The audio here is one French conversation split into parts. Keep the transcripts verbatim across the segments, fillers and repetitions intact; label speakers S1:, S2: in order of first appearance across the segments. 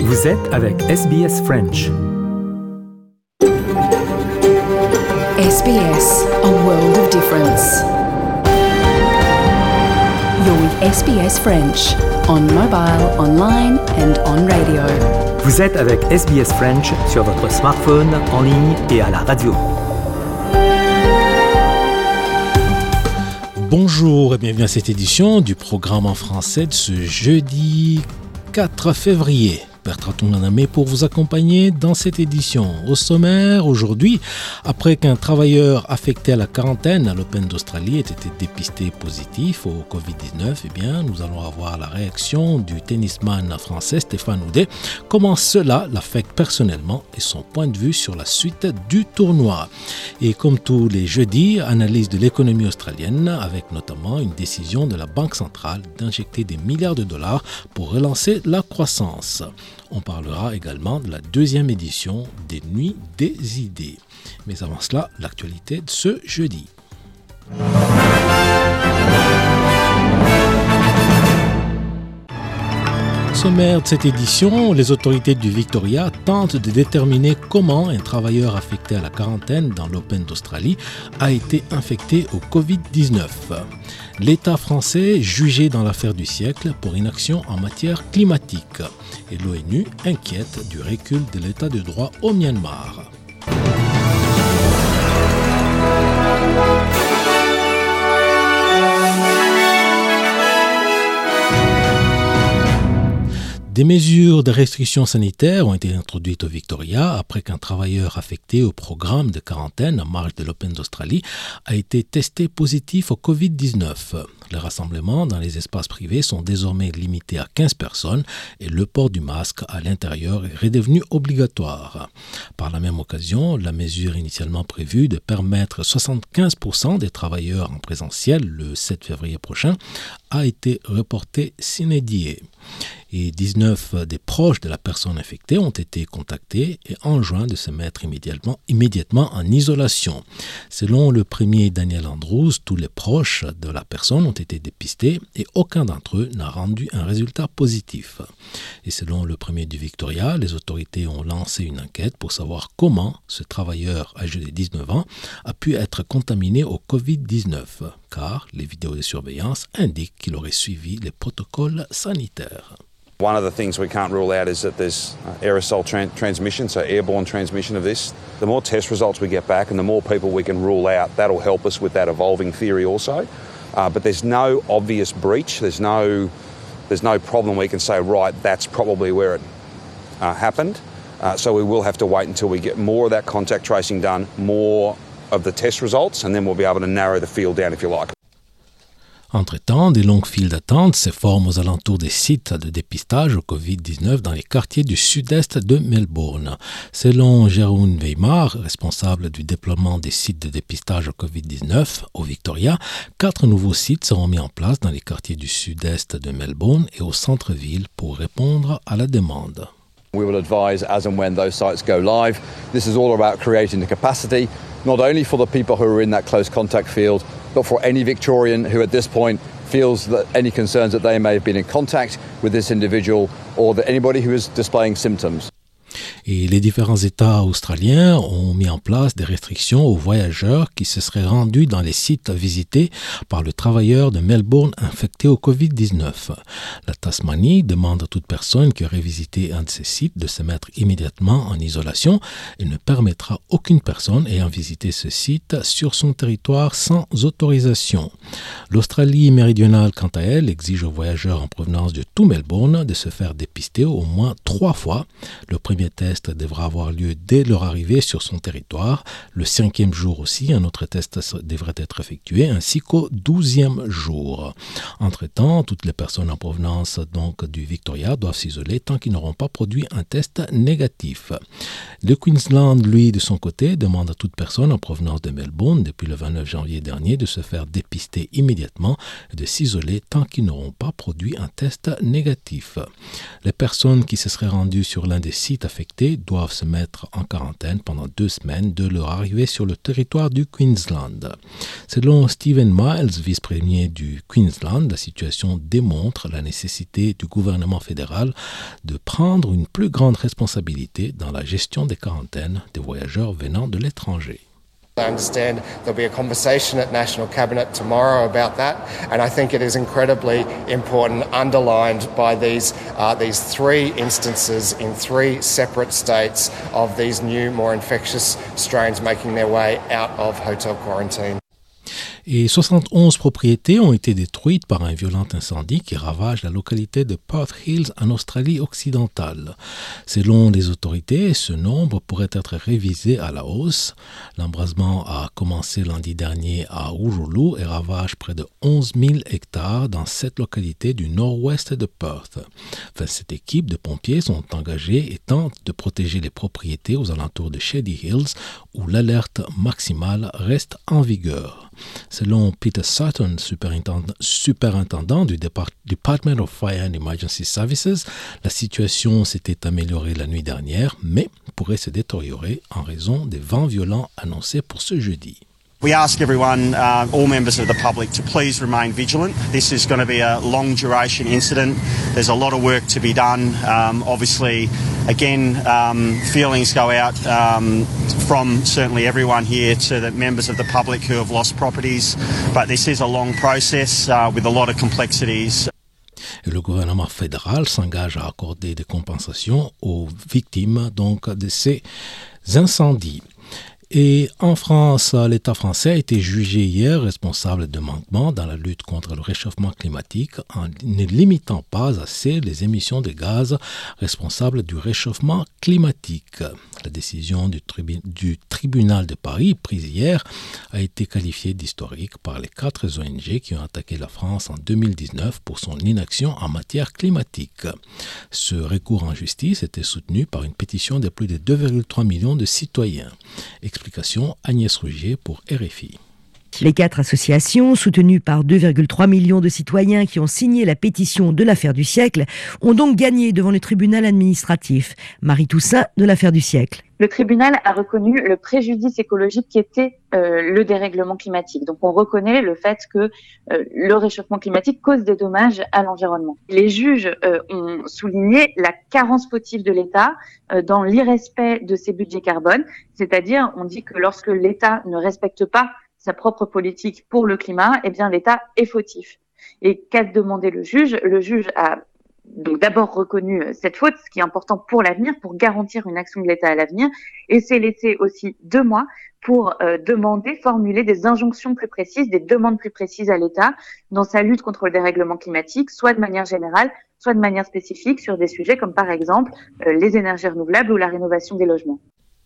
S1: Vous êtes avec S B S French.
S2: S B S, a world of difference. You're with S B S French, on mobile, online and on radio.
S1: Vous êtes avec S B S French sur votre smartphone, en ligne et à la radio.
S3: Bonjour et bienvenue à cette édition du programme en français de ce jeudi quatre février. Bertrand Tounanamé pour vous accompagner dans cette édition. Au sommaire, aujourd'hui, après qu'un travailleur affecté à la quarantaine à l'Open d'Australie ait été dépisté positif au covid dix-neuf, eh bien, nous allons avoir la réaction du tennisman français Stéphane Houdet, comment cela l'affecte personnellement et son point de vue sur la suite du tournoi. Et comme tous les jeudis, analyse de l'économie australienne avec notamment une décision de la Banque centrale d'injecter des milliards de dollars pour relancer la croissance. On parlera également de la deuxième édition des Nuits des idées. Mais avant cela, l'actualité de ce jeudi. Sommaire de cette édition, les autorités du Victoria tentent de déterminer comment un travailleur affecté à la quarantaine dans l'Open d'Australie a été infecté au covid dix-neuf. L'État français jugé dans l'affaire du siècle pour inaction en matière climatique. Et l'ONU inquiète du recul de l'état de droit au Myanmar. Des mesures de restriction sanitaire ont été introduites au Victoria après qu'un travailleur affecté au programme de quarantaine en marge de l'Open d'Australie a été testé positif au covid dix-neuf. Les rassemblements dans les espaces privés sont désormais limités à quinze personnes et le port du masque à l'intérieur est redevenu obligatoire. Par la même occasion, la mesure initialement prévue de permettre soixante-quinze pour cent des travailleurs en présentiel le sept février prochain a été reportée sine die. Et dix-neuf des proches de la personne infectée ont été contactés et enjoints de se mettre immédiatement, immédiatement en isolation. Selon le premier Daniel Andrews, tous les proches de la personne ont été dépistés et aucun d'entre eux n'a rendu un résultat positif. Et selon le premier du Victoria, les autorités ont lancé une enquête pour savoir comment ce travailleur âgé de dix-neuf ans a pu être contaminé au covid dix-neuf, car les vidéos de surveillance indiquent qu'il aurait suivi les protocoles sanitaires.
S4: One of the things we can't rule out is that there's uh, aerosol tran- transmission, so airborne transmission of this. The more test results we get back and the more people we can rule out, that'll help us with that evolving theory also. Uh, but there's no obvious breach. There's no, there's no problem we can say, right, that's probably where it uh, happened. Uh, so we will have to wait until we get more of that contact tracing done, more of the test results, and then we'll be able to narrow the field down, if you like.
S3: Entre-temps, des longues files d'attente se forment aux alentours des sites de dépistage au covid dix-neuf dans les quartiers du sud-est de Melbourne. Selon Jérôme Weimar, responsable du déploiement des sites de dépistage au covid dix-neuf au Victoria, quatre nouveaux sites seront mis en place dans les quartiers du sud-est de Melbourne et au centre-ville pour répondre à la demande.
S5: We will advise as and when those sites go live. This is all about creating the capacity, not only for the people who are in that close contact field, but for any Victorian who at this point feels that any concerns that they may have been in contact with this individual or that anybody who is displaying symptoms.
S3: Et les différents États australiens ont mis en place des restrictions aux voyageurs qui se seraient rendus dans les sites visités par le travailleur de Melbourne infecté au covid dix-neuf. La Tasmanie demande à toute personne qui aurait visité un de ces sites de se mettre immédiatement en isolation et ne permettra aucune personne ayant visité ce site sur son territoire sans autorisation. L'Australie méridionale, quant à elle, exige aux voyageurs en provenance de tout Melbourne de se faire dépister au moins trois fois. Le premier test devra avoir lieu dès leur arrivée sur son territoire. Le cinquième jour aussi, un autre test devrait être effectué, ainsi qu'au douzième jour. Entre-temps, toutes les personnes en provenance donc du Victoria doivent s'isoler tant qu'ils n'auront pas produit un test négatif. Le Queensland, lui, de son côté, demande à toute personne en provenance de Melbourne depuis le vingt-neuf janvier dernier de se faire dépister immédiatement et de s'isoler tant qu'ils n'auront pas produit un test négatif. Les personnes qui se seraient rendues sur l'un des sites affectés affectés doivent se mettre en quarantaine pendant deux semaines de leur arrivée sur le territoire du Queensland. Selon Stephen Miles, vice-premier du Queensland, la situation démontre la nécessité du gouvernement fédéral de prendre une plus grande responsabilité dans la gestion des quarantaines des voyageurs venant de l'étranger.
S6: I understand there'll be a conversation at National Cabinet tomorrow about that, and I think it is incredibly important, underlined by these uh, these three instances in three separate states of these new, more infectious strains making their way out of hotel quarantine.
S3: Et soixante-onze propriétés ont été détruites par un violent incendie qui ravage la localité de Perth Hills en Australie occidentale. Selon les autorités, ce nombre pourrait être révisé à la hausse. L'embrasement a commencé lundi dernier à Urulu et ravage près de onze mille hectares dans cette localité du nord-ouest de Perth. Enfin, cette équipe de pompiers sont engagés et tentent de protéger les propriétés aux alentours de Shady Hills où l'alerte maximale reste en vigueur. Selon Peter Sutton, superintendant, superintendant du Depart- Department of Fire and Emergency Services, la situation s'était améliorée la nuit dernière, mais pourrait se détériorer en raison des vents violents annoncés pour ce jeudi.
S7: We ask everyone, uh, all members of the public, to please remain vigilant. This is going to be a long duration incident. There's a lot of work to be done. Um, obviously, again, um, feelings go out um, from certainly everyone here to the members of the public who have lost properties. But this is a long process uh, with a lot of complexities.
S3: Et le gouvernement fédéral s'engage à accorder des compensations aux victimes donc, de ces incendies. Et en France, l'État français a été jugé hier responsable de manquements dans la lutte contre le réchauffement climatique en ne limitant pas assez les émissions de gaz responsables du réchauffement climatique. La décision du, tribu- du tribunal de Paris, prise hier, a été qualifiée d'historique par les quatre O N G qui ont attaqué la France en deux mille dix-neuf pour son inaction en matière climatique. Ce recours en justice était soutenu par une pétition de plus de deux virgule trois millions de citoyens. Explication Agnès Rougier pour R F I.
S8: Les quatre associations, soutenues par deux virgule trois millions de citoyens qui ont signé la pétition de l'affaire du siècle, ont donc gagné devant le tribunal administratif. Marie Toussaint de l'affaire du siècle.
S9: Le tribunal a reconnu le préjudice écologique qui était euh, le dérèglement climatique. Donc on reconnaît le fait que euh, le réchauffement climatique cause des dommages à l'environnement. Les juges euh, ont souligné la carence fautive de l'État euh, dans l'irrespect de ses budgets carbone, c'est-à-dire on dit que lorsque l'État ne respecte pas sa propre politique pour le climat, eh bien l'État est fautif. Et qu'a demandé le juge ? Le juge a donc d'abord reconnu cette faute, ce qui est important pour l'avenir, pour garantir une action de l'État à l'avenir, et s'est laissé aussi deux mois pour euh, demander, formuler des injonctions plus précises, des demandes plus précises à l'État dans sa lutte contre le dérèglement climatique, soit de manière générale, soit de manière spécifique sur des sujets comme par exemple euh, les énergies renouvelables ou la rénovation des logements.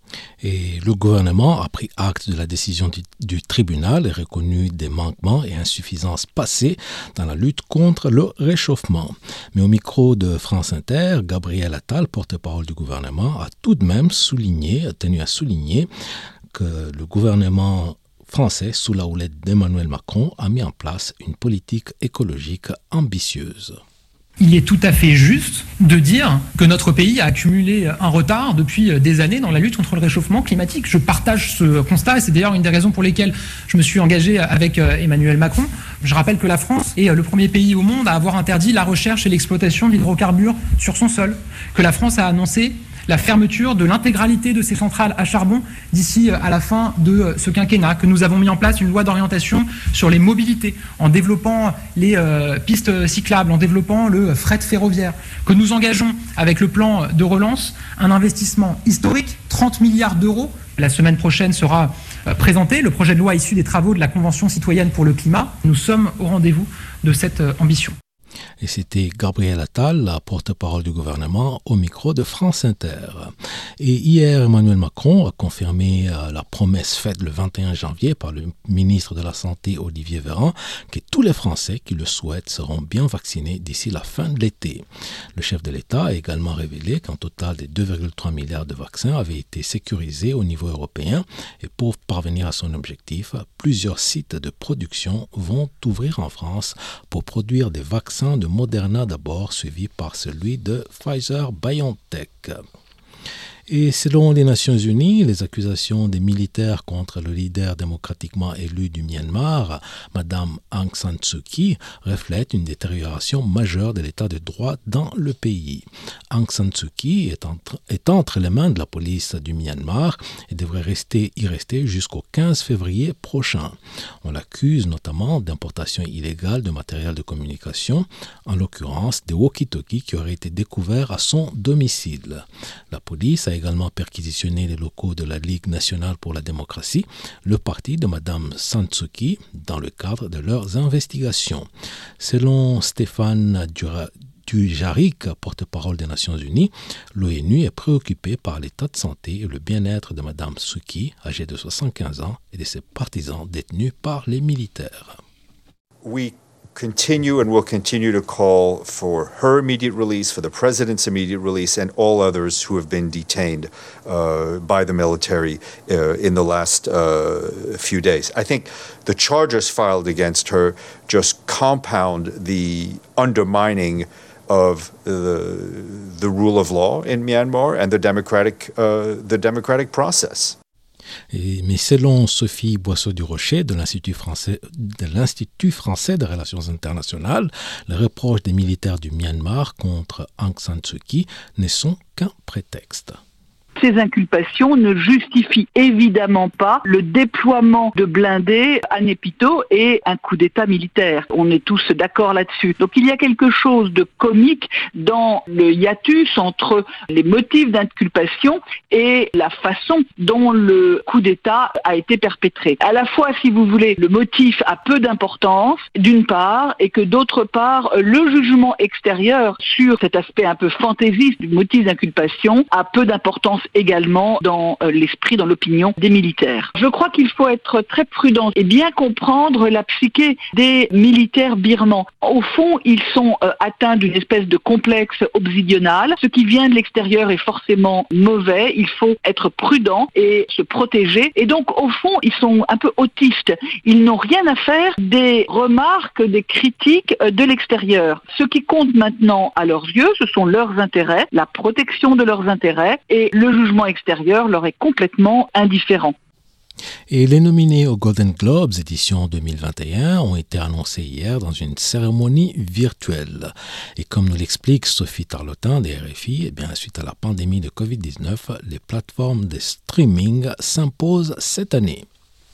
S3: Et le gouvernement a pris acte de la décision du, du tribunal et reconnu des manquements et insuffisances passées dans la lutte contre le réchauffement. Mais au micro de France Inter, Gabriel Attal, porte-parole du gouvernement, a tout de même souligné, a tenu à souligner que le gouvernement français, sous la houlette d'Emmanuel Macron, a mis en place une politique écologique ambitieuse.
S10: Il est tout à fait juste de dire que notre pays a accumulé un retard depuis des années dans la lutte contre le réchauffement climatique. Je partage ce constat et c'est d'ailleurs une des raisons pour lesquelles je me suis engagé avec Emmanuel Macron. Je rappelle que la France est le premier pays au monde à avoir interdit la recherche et l'exploitation d'hydrocarbures sur son sol, que la France a annoncé la fermeture de l'intégralité de ces centrales à charbon d'ici à la fin de ce quinquennat, que nous avons mis en place une loi d'orientation sur les mobilités, en développant les euh, pistes cyclables, en développant le fret ferroviaire, que nous engageons avec le plan de relance un investissement historique, trente milliards d'euros. La semaine prochaine sera euh, présenté le projet de loi issu des travaux de la Convention citoyenne pour le climat. Nous sommes au rendez-vous de cette euh, ambition.
S3: Et c'était Gabriel Attal, la porte-parole du gouvernement, au micro de France Inter. Et hier, Emmanuel Macron a confirmé euh, la promesse faite le vingt et un janvier par le ministre de la Santé, Olivier Véran, que tous les Français qui le souhaitent seront bien vaccinés d'ici la fin de l'été. Le chef de l'État a également révélé qu'un total de deux virgule trois milliards de vaccins avaient été sécurisés au niveau européen. Et pour parvenir à son objectif, plusieurs sites de production vont ouvrir en France pour produire des vaccins de Moderna d'abord, suivi par celui de Pfizer-BioNTech. Et selon les Nations Unies, les accusations des militaires contre le leader démocratiquement élu du Myanmar, Madame Aung San Suu Kyi, reflètent une détérioration majeure de l'état de droit dans le pays. Aung San Suu Kyi est entre, est entre les mains de la police du Myanmar et devrait rester, y rester jusqu'au quinze février prochain. On l'accuse notamment d'importation illégale de matériel de communication, en l'occurrence des walkie-talkies qui auraient été découverts à son domicile. La police a également perquisitionné les locaux de la Ligue nationale pour la démocratie, le parti de Mme San Suu Kyi, dans le cadre de leurs investigations. Selon Stéphane Dura- Dujarric, porte-parole des Nations Unies, l'ONU est préoccupée par l'état de santé et le bien-être de Mme Suu Kyi, âgée de soixante-quinze ans, et de ses partisans détenus par les militaires.
S11: We continue and will continue to call for her immediate release, for the president's immediate release, and all others who have been detained uh, by the military uh, in the last uh, few days. I think the charges filed against her just compound the undermining of the, the rule of law in Myanmar and the democratic, uh, the democratic process.
S3: Et, mais selon Sophie Boisseau-du-Rocher de l'Institut français, de l'Institut français des relations internationales, les reproches des militaires du Myanmar contre Aung San Suu Kyi ne sont qu'un prétexte.
S12: Ces inculpations ne justifient évidemment pas le déploiement de blindés à Naypyidaw et un coup d'État militaire. On est tous d'accord là-dessus. Donc il y a quelque chose de comique dans le hiatus entre les motifs d'inculpation et la façon dont le coup d'État a été perpétré. À la fois, si vous voulez, le motif a peu d'importance, d'une part, et que d'autre part, le jugement extérieur sur cet aspect un peu fantaisiste du motif d'inculpation a peu d'importance également dans l'esprit, dans l'opinion des militaires. Je crois qu'il faut être très prudent et bien comprendre la psyché des militaires birmans. Au fond, ils sont euh, atteints d'une espèce de complexe obsidional. Ce qui vient de l'extérieur est forcément mauvais. Il faut être prudent et se protéger. Et donc, au fond, ils sont un peu autistes. Ils n'ont rien à faire des remarques, des critiques de l'extérieur. Ce qui compte maintenant à leurs yeux, ce sont leurs intérêts, la protection de leurs intérêts, et le jugement extérieur leur est complètement indifférent.
S3: Et les nominés aux Golden Globes édition deux mille vingt et un ont été annoncés hier dans une cérémonie virtuelle. Et comme nous l'explique Sophie Tarlotin des R F I, eh bien, suite à la pandémie de covid dix-neuf, les plateformes de streaming s'imposent cette année.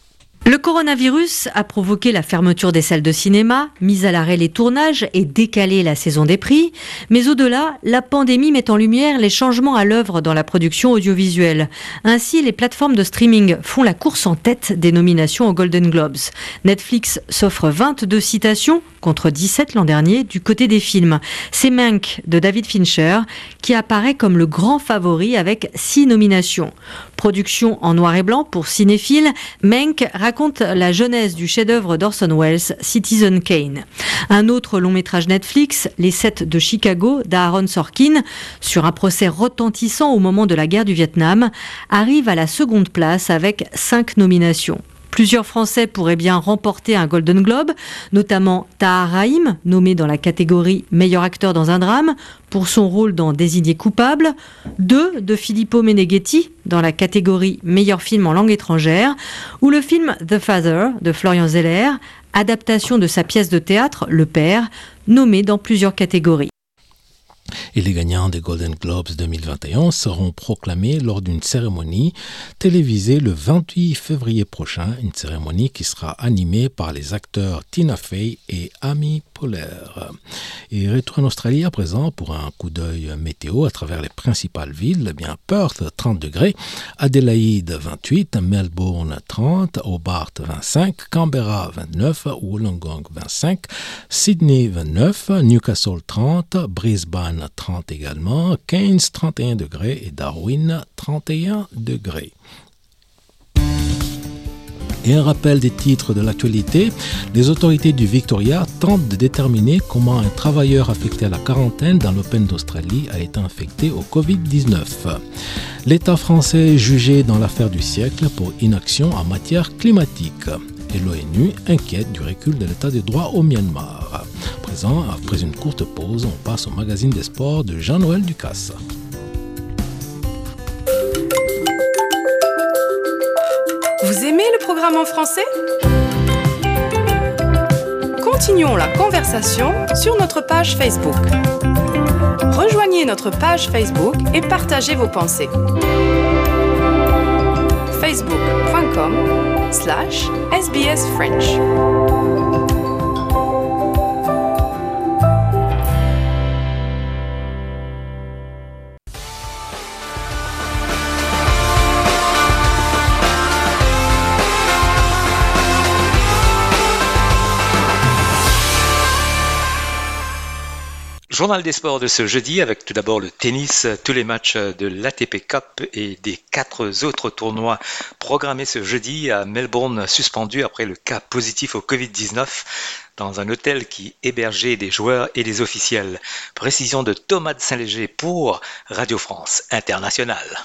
S13: Le coronavirus a provoqué la fermeture des salles de cinéma, mis à l'arrêt les tournages et décalé la saison des prix. Mais au-delà, la pandémie met en lumière les changements à l'œuvre dans la production audiovisuelle. Ainsi, les plateformes de streaming font la course en tête des nominations aux Golden Globes. Netflix s'offre vingt-deux citations contre dix-sept l'an dernier du côté des films. C'est Mank de David Fincher qui apparaît comme le grand favori avec six nominations. Production en noir et blanc pour cinéphiles, Mank raconte la genèse du chef-d'œuvre d'Orson Welles, Citizen Kane. Un autre long métrage Netflix, Les Sept de Chicago d'Aaron Sorkin, sur un procès retentissant au moment de la guerre du Vietnam, arrive à la seconde place avec cinq nominations. Plusieurs Français pourraient bien remporter un Golden Globe, notamment Tahar Rahim, nommé dans la catégorie meilleur acteur dans un drame, pour son rôle dans Désigné coupable, deux de Filippo Meneghetti, dans la catégorie meilleur film en langue étrangère, ou le film The Father de Florian Zeller, adaptation de sa pièce de théâtre Le Père, nommé dans plusieurs catégories.
S3: Et les gagnants des Golden Globes deux mille vingt et un seront proclamés lors d'une cérémonie télévisée le vingt-huit février prochain, une cérémonie qui sera animée par les acteurs Tina Fey et Amy Poehler. Et retour en Australie à présent pour un coup d'œil météo à travers les principales villes. Eh bien, Perth trente degrés, Adélaïde vingt-huit, Melbourne trente, Hobart vingt-cinq, Canberra vingt-neuf, Wollongong vingt-cinq, Sydney vingt-neuf, Newcastle trente, Brisbane trente également, Cairns trente et un degrés et Darwin trente et un degrés. Et un rappel des titres de l'actualité, les autorités du Victoria tentent de déterminer comment un travailleur affecté à la quarantaine dans l'Open d'Australie a été infecté au covid dix-neuf. L'État français est jugé dans l'affaire du siècle pour inaction en matière climatique. Et l'ONU inquiète du recul de l'état des droits au Myanmar. À présent, après une courte pause, on passe au magazine des sports de Jean-Noël Ducasse.
S14: aimé le programme en français ? Continuons la conversation sur notre page Facebook. Rejoignez notre page Facebook et partagez vos pensées. facebook.com slash SBS French.
S1: Journal des sports de ce jeudi avec tout d'abord le tennis, tous les matchs de l'A T P Cup et des quatre autres tournois programmés ce jeudi à Melbourne suspendus après le cas positif au covid dix-neuf dans un hôtel qui hébergeait des joueurs et des officiels. Précision de Thomas de Saint-Léger pour Radio France Internationale.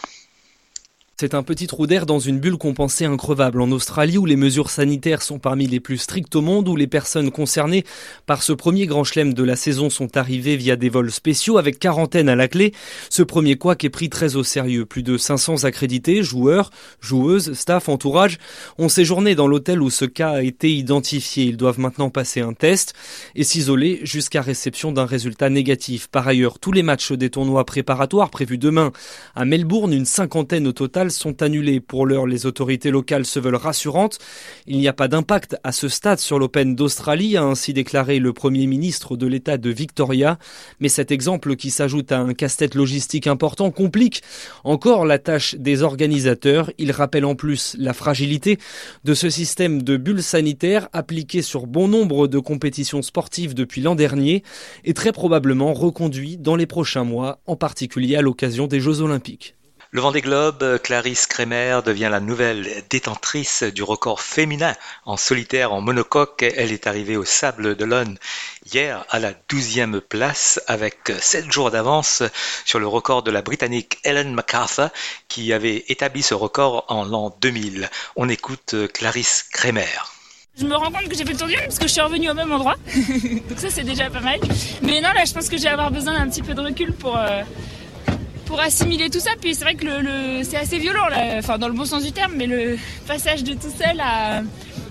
S15: C'est un petit trou d'air dans une bulle qu'on pensait increvable en Australie où les mesures sanitaires sont parmi les plus strictes au monde, où les personnes concernées par ce premier grand chelem de la saison sont arrivées via des vols spéciaux avec quarantaine à la clé. Ce premier couac est pris très au sérieux. Plus de cinq cents accrédités, joueurs, joueuses, staff, entourage ont séjourné dans l'hôtel où ce cas a été identifié. Ils doivent maintenant passer un test et s'isoler jusqu'à réception d'un résultat négatif. Par ailleurs, tous les matchs des tournois préparatoires prévus demain à Melbourne, une cinquantaine au total, sont annulés. Pour l'heure, les autorités locales se veulent rassurantes. Il n'y a pas d'impact à ce stade sur l'Open d'Australie, a ainsi déclaré le Premier ministre de l'État de Victoria. Mais cet exemple, qui s'ajoute à un casse-tête logistique important, complique encore la tâche des organisateurs. Il rappelle en plus la fragilité de ce système de bulle sanitaire appliqué sur bon nombre de compétitions sportives depuis l'an dernier et très probablement reconduit dans les prochains mois, en particulier à l'occasion des Jeux Olympiques.
S1: Le Vendée Globe, Clarisse Kremer devient la nouvelle détentrice du record féminin en solitaire en monocoque. Elle est arrivée au Sable d'Olonne hier à la douzième place avec sept jours d'avance sur le record de la Britannique Ellen MacArthur qui avait établi ce record en l'an deux mille. On écoute Clarisse Kremer.
S16: Je me rends compte que j'ai fait le tour du monde parce que je suis revenue au même endroit. Donc ça, c'est déjà pas mal. Mais non, là, je pense que je vais avoir besoin d'un petit peu de recul pour... Euh... pour assimiler tout ça. Puis c'est vrai que le, le, c'est assez violent, là. Enfin dans le bon sens du terme, mais le passage de tout seul à,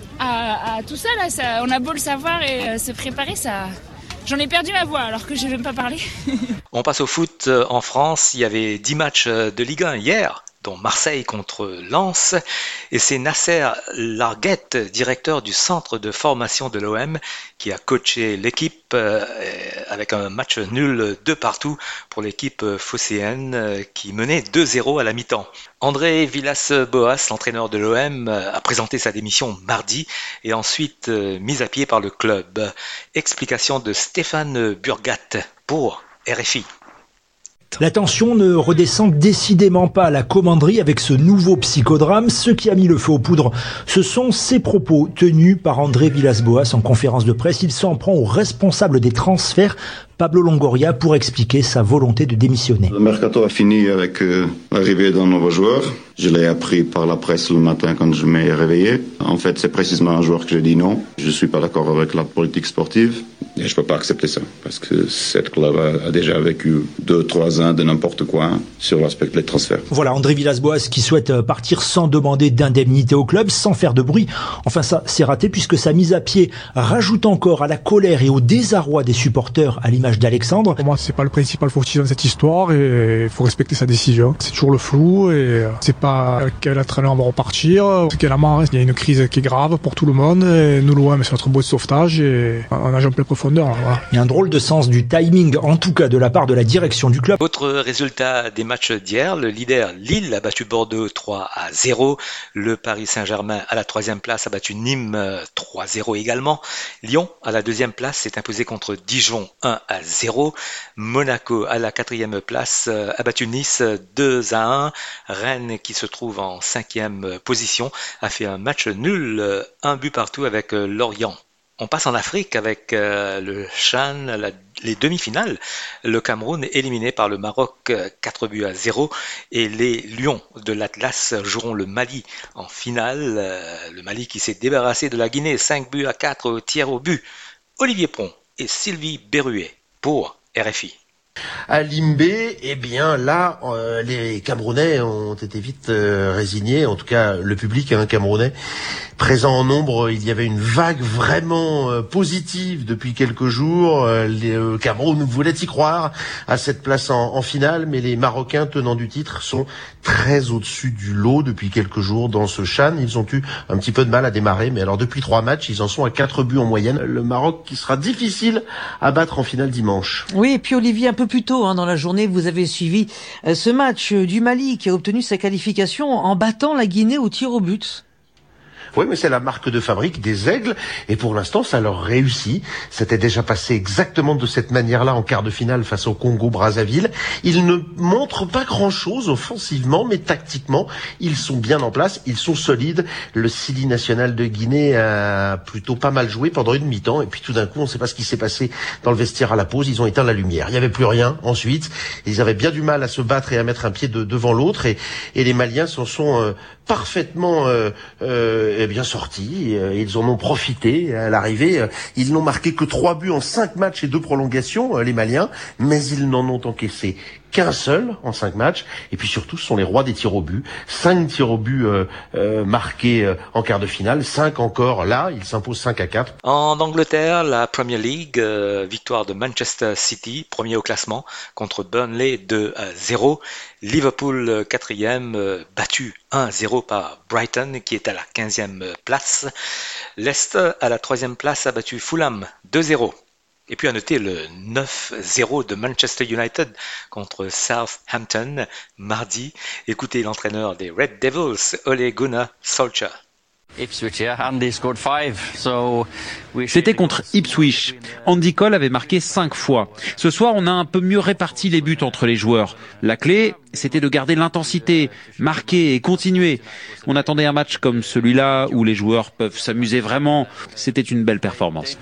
S16: à, à tout ça, là, ça, on a beau le savoir et euh, se préparer, ça, j'en ai perdu ma voix alors que je ne vais même pas parler.
S1: On passe au foot en France, il y avait dix matchs de Ligue un hier, dont Marseille contre Lens, et c'est Nasser Larguette, directeur du centre de formation de l'O M, qui a coaché l'équipe euh, avec un match nul de partout pour l'équipe phocéenne euh, qui menait deux zéro à la mi-temps. André Villas-Boas, l'entraîneur de l'O M, a présenté sa démission mardi et ensuite euh, mis à pied par le club. Explication de Stéphane Burgat pour R F I.
S17: La tension ne redescend décidément pas à la commanderie avec ce nouveau psychodrame. Ce qui a mis le feu aux poudres, ce sont ces propos tenus par André Villas-Boas en conférence de presse. Il s'en prend au responsable des transferts, Pablo Longoria, pour expliquer sa volonté de démissionner.
S18: Le mercato a fini avec euh, l'arrivée d'un nouveau joueur. Je l'ai appris par la presse le matin quand je m'ai réveillé. En fait, c'est précisément un joueur que j'ai dit non. Je ne suis pas d'accord avec la politique sportive et je ne peux pas accepter ça parce que cette club a, a déjà vécu deux, trois ans de n'importe quoi sur l'aspect des transferts.
S17: Voilà, André Villas-Boas qui souhaite partir sans demander d'indemnité au club, sans faire de bruit. Enfin, ça, c'est raté puisque sa mise à pied rajoute encore à la colère et au désarroi des supporters à l'image d'Alexandre.
S19: Pour moi, c'est pas le principal fautif dans cette histoire et il faut respecter sa décision. C'est toujours le flou et c'est pas quel entraîneur va repartir. C'est qu'il y a une crise qui est grave pour tout le monde et nous, l'O M, c'est notre boîte de sauvetage et on nage en pleine profondeur. Là, voilà.
S17: Il y a un drôle de sens du timing, en tout cas de la part de la direction du club.
S1: Autre résultat des matchs d'hier, le leader Lille a battu Bordeaux trois à zéro. Le Paris Saint-Germain à la troisième place a battu Nîmes trois à zéro également. Lyon à la deuxième place s'est imposé contre Dijon un à zéro. Monaco à la quatrième place a battu Nice deux à un. Rennes, qui se trouve en cinquième position, a fait un match nul, un but partout avec Lorient. On passe en Afrique avec euh, le Chan, la, les demi-finales. Le Cameroun est éliminé par le Maroc quatre buts à zéro et les Lions de l'Atlas joueront le Mali en finale. Euh, le Mali qui s'est débarrassé de la Guinée cinq buts à quatre au tir au but. Olivier Pron et Sylvie Berruet pour R F I.
S20: À Limbé, eh bien là, euh, les Camerounais ont été vite euh, résignés, en tout cas le public hein, camerounais. Présent en nombre, il y avait une vague vraiment euh, positive depuis quelques jours. Euh, les euh, Cameroun voulait y croire à cette place en, en finale, mais les Marocains tenants du titre sont très au-dessus du lot depuis quelques jours dans ce CHAN. Ils ont eu un petit peu de mal à démarrer, mais alors depuis trois matchs, ils en sont à quatre buts en moyenne. Le Maroc qui sera difficile à battre en finale dimanche.
S21: Oui, et puis Olivier, un peu plus tôt hein, dans la journée, vous avez suivi euh, ce match euh, du Mali qui a obtenu sa qualification en battant la Guinée au tir au but.
S20: Oui, mais c'est la marque de fabrique des Aigles, et pour l'instant, ça leur réussit. C'était déjà passé exactement de cette manière-là en quart de finale face au Congo-Brazzaville. Ils ne montrent pas grand-chose offensivement, mais tactiquement, ils sont bien en place, ils sont solides. Le Sili national de Guinée a plutôt pas mal joué pendant une mi-temps, et puis tout d'un coup, on ne sait pas ce qui s'est passé dans le vestiaire à la pause, ils ont éteint la lumière. Il n'y avait plus rien ensuite, ils avaient bien du mal à se battre et à mettre un pied de, devant l'autre, et, et les Maliens s'en sont euh, parfaitement euh, euh, eh bien sortis, ils en ont profité à l'arrivée, ils n'ont marqué que trois buts en cinq matchs et deux prolongations, les Maliens, mais ils n'en ont encaissé qu'un seul en cinq matchs, et puis surtout ce sont les rois des tirs au but, cinq tirs au but euh, euh, marqués euh, en quart de finale, cinq encore là, ils s'imposent cinq à quatre.
S1: En Angleterre, la Premier League, euh, victoire de Manchester City, premier au classement, contre Burnley deux à zéro. Liverpool quatrième, euh, battu un à zéro par Brighton qui est à la quinzième place. Leicester à la troisième place a battu Fulham deux à zéro. Et puis à noter le neuf zéro de Manchester United contre Southampton mardi. Écoutez l'entraîneur des Red Devils, Ole Gunnar Solskjaer.
S22: C'était contre Ipswich. Andy Cole avait marqué cinq fois. Ce soir, on a un peu mieux réparti les buts entre les joueurs. La clé, c'était de garder l'intensité, marquer et continuer. On attendait un match comme celui-là où les joueurs peuvent s'amuser vraiment. C'était une belle performance.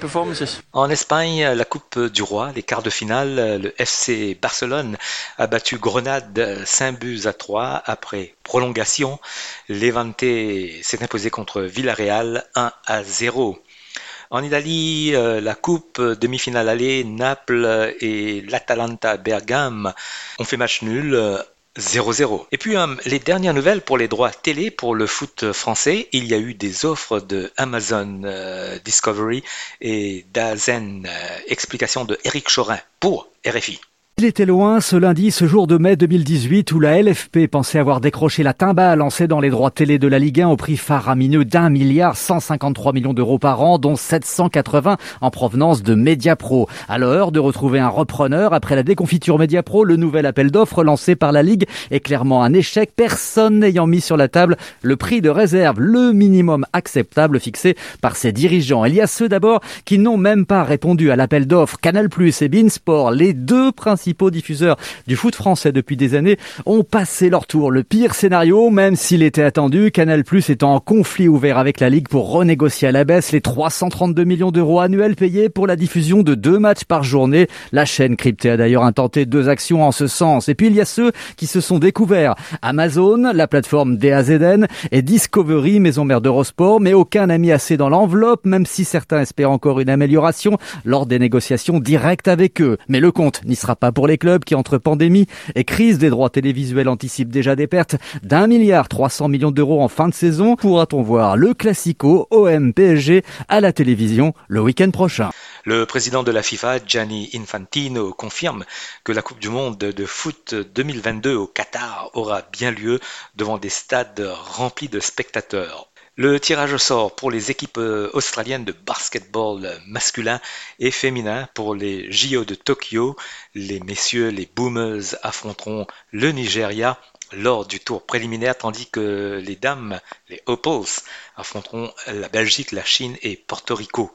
S1: En Espagne, la Coupe du Roi, les quarts de finale, le F C Barcelone a battu Grenade cinq buts à trois après prolongation. Levante s'est imposé contre Villarreal un à zéro. En Italie, euh, la coupe demi-finale aller, Naples et l'Atalanta Bergame ont fait match nul euh, zéro zéro. Et puis euh, les dernières nouvelles pour les droits télé pour le foot français, il y a eu des offres de Amazon euh, Discovery et d'Azen. Euh, explication de Éric Chorin pour R F I.
S23: Il était loin ce lundi, ce jour de mai deux mille dix-huit, où la L F P pensait avoir décroché la timbale en cédant les droits télé de la Ligue un au prix faramineux d'un milliard cent cinquante-trois millions d'euros par an, dont sept cent quatre-vingts en provenance de Mediapro. À l'heure de retrouver un repreneur, après la déconfiture Mediapro, le nouvel appel d'offres lancé par la Ligue est clairement un échec, personne n'ayant mis sur la table le prix de réserve, le minimum acceptable fixé par ses dirigeants. Il y a ceux d'abord qui n'ont même pas répondu à l'appel d'offres. Canal plus et beIN Sport, les deux principaux principaux diffuseurs du foot français depuis des années, ont passé leur tour. Le pire scénario, même s'il était attendu, Canal plus étant en conflit ouvert avec la Ligue pour renégocier à la baisse les trois cent trente-deux millions d'euros annuels payés pour la diffusion de deux matchs par journée. La chaîne cryptée a d'ailleurs intenté deux actions en ce sens. Et puis il y a ceux qui se sont découverts. Amazon, la plateforme D A Z N et Discovery, maison mère d'Eurosport, mais aucun n'a mis assez dans l'enveloppe, même si certains espèrent encore une amélioration lors des négociations directes avec eux. Mais le compte n'y sera pas pour les clubs qui, entre pandémie et crise des droits télévisuels, anticipent déjà des pertes d'un milliard trois cents millions d'euros en fin de saison. Pourra-t-on voir le classico O M P S G à la télévision le week-end prochain?
S1: Le président de la FIFA, Gianni Infantino, confirme que la Coupe du Monde de foot deux mille vingt-deux au Qatar aura bien lieu devant des stades remplis de spectateurs. Le tirage au sort pour les équipes australiennes de basketball masculin et féminin pour les J O de Tokyo. Les messieurs, les Boomers, affronteront le Nigeria lors du tour préliminaire, tandis que les dames, les Opals, affronteront la Belgique, la Chine et Porto Rico.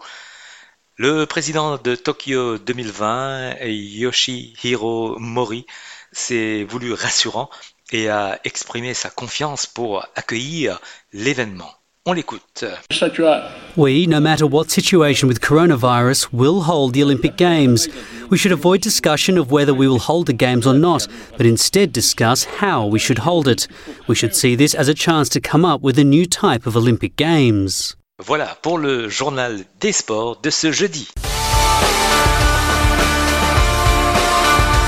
S1: Le président de Tokyo deux mille vingt, Yoshihiro Mori, s'est voulu rassurant et a exprimé sa confiance pour accueillir l'événement. On l'écoute.
S24: We, no matter what situation with coronavirus, will hold the Olympic Games. We should avoid discussion of whether we will hold the Games or not, but instead discuss how we should hold it. We should see this as a chance to come up with a new type of Olympic Games.
S1: Voilà pour le journal des sports de ce jeudi.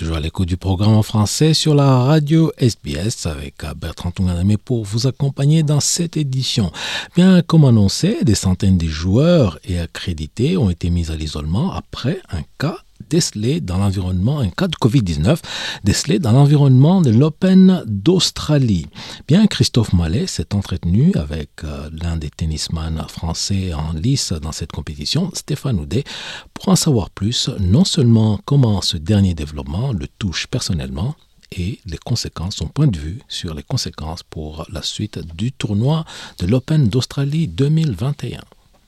S3: toujours à l'écoute du programme en français sur la radio S B S avec Bertrand Tunganame pour vous accompagner dans cette édition. Bien, comme annoncé, des centaines de joueurs et accrédités ont été mis à l'isolement après un cas décelé dans l'environnement, un cas de covid dix-neuf décelé dans l'environnement de l'Open d'Australie. Bien, Christophe Mallet s'est entretenu avec euh, l'un des tennisman français en lice dans cette compétition, Stéphane Houdet, pour en savoir plus, non seulement comment ce dernier développement le touche personnellement, et les conséquences, son point de vue sur les conséquences pour la suite du tournoi de l'Open d'Australie deux mille vingt et un.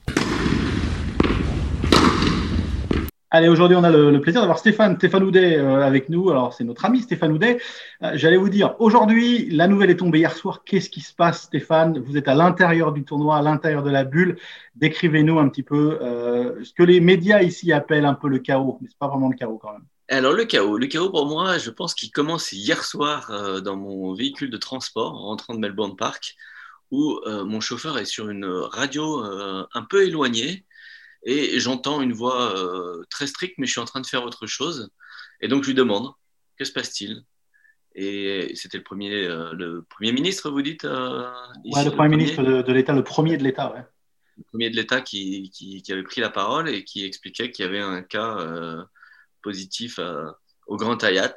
S2: Allez, aujourd'hui, on a le, le plaisir d'avoir Stéphane, Stéphane Houdet euh, avec nous. Alors, c'est notre ami Stéphane Houdet. Euh, j'allais vous dire, aujourd'hui, la nouvelle est tombée hier soir. Qu'est-ce qui se passe, Stéphane? Vous êtes à l'intérieur du tournoi, à l'intérieur de la bulle. Décrivez-nous un petit peu euh, ce que les médias ici appellent un peu le chaos. Mais ce n'est pas vraiment le chaos quand même.
S4: Alors, le chaos. Le chaos, pour moi, je pense qu'il commence hier soir euh, dans mon véhicule de transport, en rentrant de Melbourne Park, où euh, mon chauffeur est sur une radio euh, un peu éloignée. Et j'entends une voix euh, très stricte, mais je suis en train de faire autre chose. Et donc, je lui demande, que se passe-t-il? Et c'était le premier, euh, le premier ministre, vous dites euh, ici,
S2: ouais, le,
S4: le
S2: premier
S4: premier
S2: ministre de, de l'État, le premier de l'État, ouais.
S4: Le premier de l'État qui, qui, qui avait pris la parole et qui expliquait qu'il y avait un cas euh, positif à, au Grand Hayat,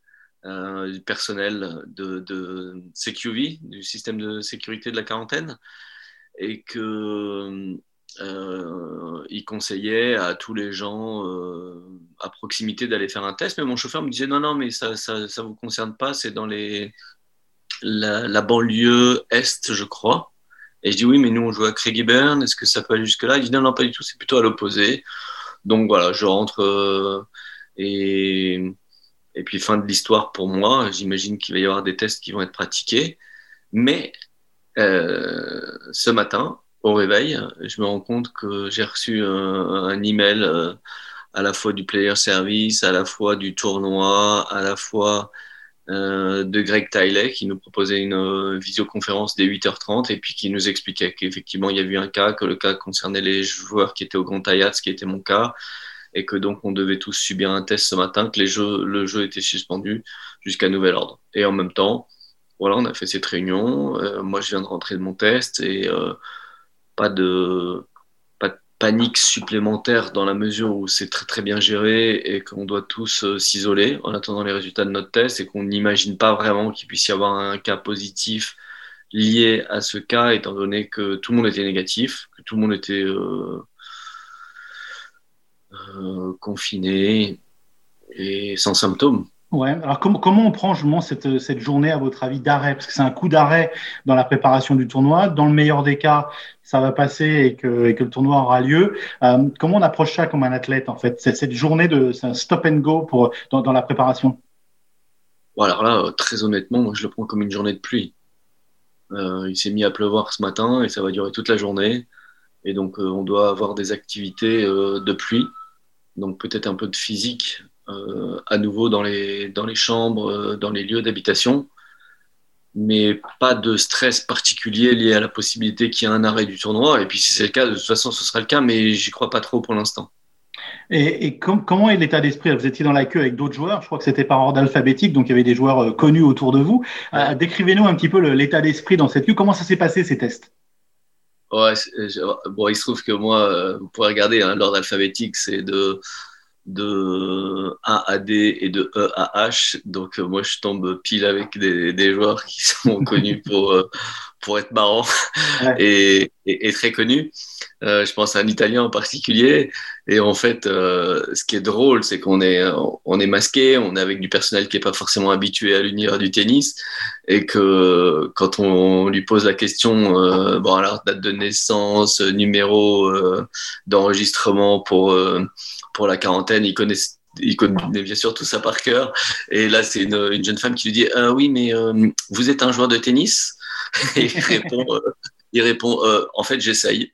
S4: euh, du personnel de, de C Q V, du système de sécurité de la quarantaine, et que... Euh, il conseillait à tous les gens euh, à proximité d'aller faire un test, mais mon chauffeur me disait non, non, mais ça ça, ça vous concerne pas, c'est dans les, la, la banlieue est, je crois. Et je dis oui, mais nous on joue à Craigieburn, est-ce que ça peut aller jusque-là? Il dit non, non, pas du tout, c'est plutôt à l'opposé. Donc voilà, je rentre euh, et, et puis fin de l'histoire pour moi. J'imagine qu'il va y avoir des tests qui vont être pratiqués, mais euh, ce matin, au réveil, je me rends compte que j'ai reçu un, un email euh, à la fois du player service, à la fois du tournoi, à la fois euh, de Greg Tiley qui nous proposait une euh, visioconférence dès huit heures trente et puis qui nous expliquait qu'effectivement il y avait eu un cas, que le cas concernait les joueurs qui étaient au Grand Hayat, ce qui était mon cas, et que donc on devait tous subir un test ce matin, que les jeux, le jeu était suspendu jusqu'à nouvel ordre. Et en même temps, voilà, on a fait cette réunion. Euh, moi, je viens de rentrer de mon test et euh, Pas de, pas de panique supplémentaire dans la mesure où c'est très très bien géré et qu'on doit tous euh, s'isoler en attendant les résultats de notre test et qu'on n'imagine pas vraiment qu'il puisse y avoir un cas positif lié à ce cas étant donné que tout le monde était négatif, que tout le monde était euh, euh, confiné et sans symptômes.
S2: Ouais. Alors comment, comment on prend justement cette, cette journée à votre avis d'arrêt? Parce que c'est un coup d'arrêt dans la préparation du tournoi. Dans le meilleur des cas, ça va passer et que, et que le tournoi aura lieu. Euh, comment on approche ça comme un athlète en fait? C'est cette journée de c'est un stop and go pour dans, dans la préparation.
S4: Bon, alors là, très honnêtement, moi je le prends comme une journée de pluie. Euh, il s'est mis à pleuvoir ce matin et ça va durer toute la journée. Et donc euh, on doit avoir des activités euh, de pluie, donc peut-être un peu de physique. Euh, à nouveau dans les, dans les chambres, euh, dans les lieux d'habitation, mais pas de stress particulier lié à la possibilité qu'il y ait un arrêt du tournoi. Et puis si c'est le cas, de toute façon, ce sera le cas, mais j'y crois pas trop pour l'instant.
S2: Et, et com- comment est l'état d'esprit? Vous étiez dans la queue avec d'autres joueurs, je crois que c'était par ordre alphabétique, donc il y avait des joueurs euh, connus autour de vous. Euh, décrivez-nous un petit peu le, l'état d'esprit dans cette queue. Comment ça s'est passé, ces tests?
S4: Ouais, bon, il se trouve que moi, euh, vous pourrez regarder, hein, l'ordre alphabétique, c'est de... de A à D et de E à H, donc euh, moi je tombe pile avec des, des joueurs qui sont connus pour, euh, pour être marrants ouais. et, et, et très connus. Euh, je pense à un Italien en particulier, et en fait euh, ce qui est drôle, c'est qu'on est, on est masqué, on est avec du personnel qui n'est pas forcément habitué à l'univers du tennis, et que quand on lui pose la question, euh, bon alors date de naissance, numéro euh, d'enregistrement pour... Euh, pour la quarantaine, il connaît, il connaît bien sûr tout ça par cœur. Et là, c'est une, une jeune femme qui lui dit ah, oui, mais euh, vous êtes un joueur de tennis? Et il répond, euh, il répond euh, en fait, j'essaye.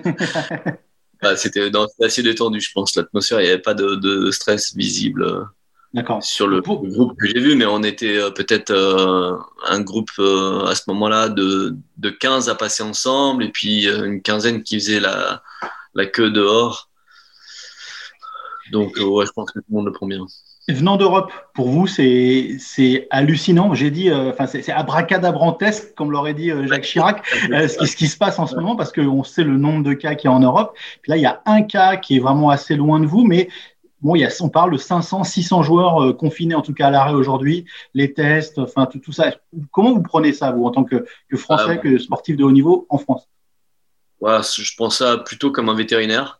S4: Bah, c'était, non, c'était assez détendu, je pense. L'atmosphère, il n'y avait pas de, de stress visible
S2: D'accord.
S4: sur le, le groupe que j'ai vu, mais on était euh, peut-être euh, un groupe euh, à ce moment-là de, de quinze à passer ensemble, et puis euh, une quinzaine qui faisait la, la queue dehors. Donc, euh, ouais, je pense que tout le monde le prend bien.
S2: Venant d'Europe, pour vous, c'est, c'est hallucinant. J'ai dit, enfin, euh, c'est, c'est abracadabrantesque, comme l'aurait dit euh, Jacques Chirac, euh, ce, qui, ce qui se passe en ce moment, parce qu'on sait le nombre de cas qu'il y a en Europe. Puis là, il y a un cas qui est vraiment assez loin de vous, mais bon, il y a, on parle de cinq cents, six cents joueurs euh, confinés, en tout cas à l'arrêt aujourd'hui, les tests, enfin, tout, tout ça. Comment vous prenez ça, vous, en tant que, que Français, euh, que sportif de haut niveau en France?
S4: Voilà, je prends ça plutôt comme un vétérinaire.